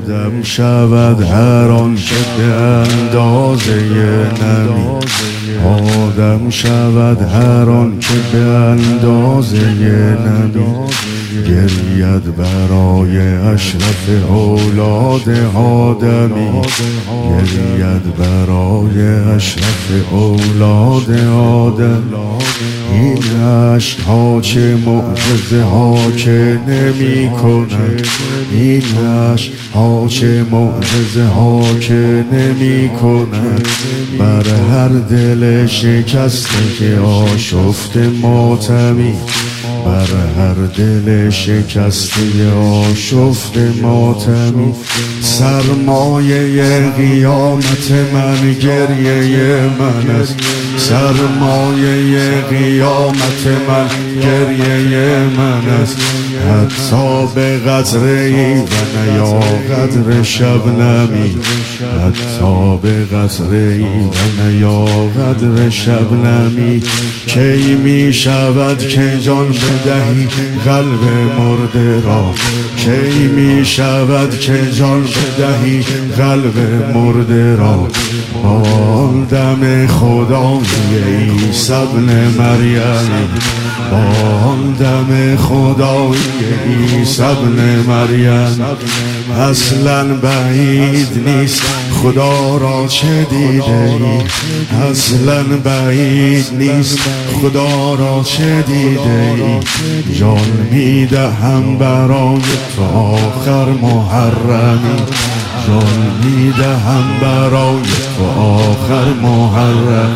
آدم شود هر آن که به اندازه نمی، آدم شود هر آن که به اندازه نمی، گرید برای اشرف اولاد آدمی، گرید برای اشرف اولاد آدم. این عشق ها چه معجزه ها که نمی کند، این عشق ها چه معجزه ها که نمی کند، بر هر دل شکسته که آشفته ماتمی، بر هر دل شکسته آشفته ماتمی. سرمایه قیامت من گریه من است، سرمایه قیامت من گریه من است، حتی به قدر ای و نیا قدر شبنمی، حتی به قدر ای و نیا قدر شبنمی. کی می شود که جان بدهی قلب مرده را، کی می شود که جان بدهی قلب مرده را، با دم خدای عیسی ابن مریم، با دم خدای عیسی ابن مریم. اصلا بعید نیست خدا را چه دیده ای، اصلا بعید نیست خدا را چه دیده ای، جان میدهم برای تو آخر محرمی، جان میدهم برای تو آخر محرم.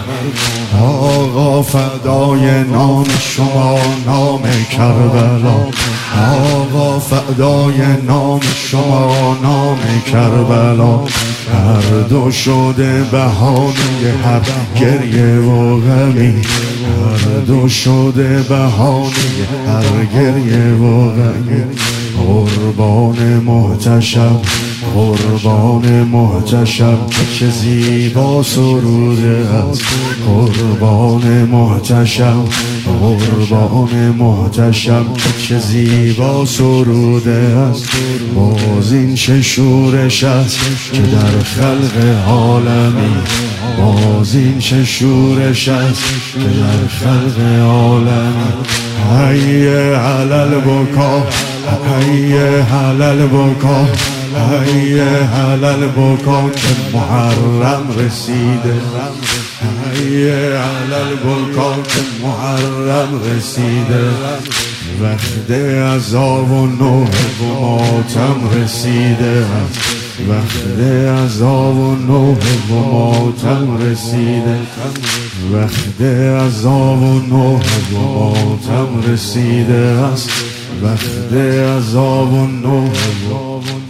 آقا فدای نام شما نام کربلا، آقا فدای نام شما نام کربلا. هر دو شده بهانه هر گریه و غمی، هر دو شده بهانه هر گریه و غمی. قربان محتشم، قربان محتشم چه زیبا سروده است، قربان محتشم، قربان محتشم چه زیبا سروده است. باز این چه شورش است که در خلق عالمی، باز این چه شورش است که در خلق عالمی. حی علی البکا، حی علی البکا، حی علی البکا که محرم رسیده، حی علی البکا که محرم رسیده. وقت عزا و نوح و ماتم رسیده، وقت عزا و نوح و ماتم رسیده، وقت عزا و نوح و ماتم رسیده است، وقت عزا و نوح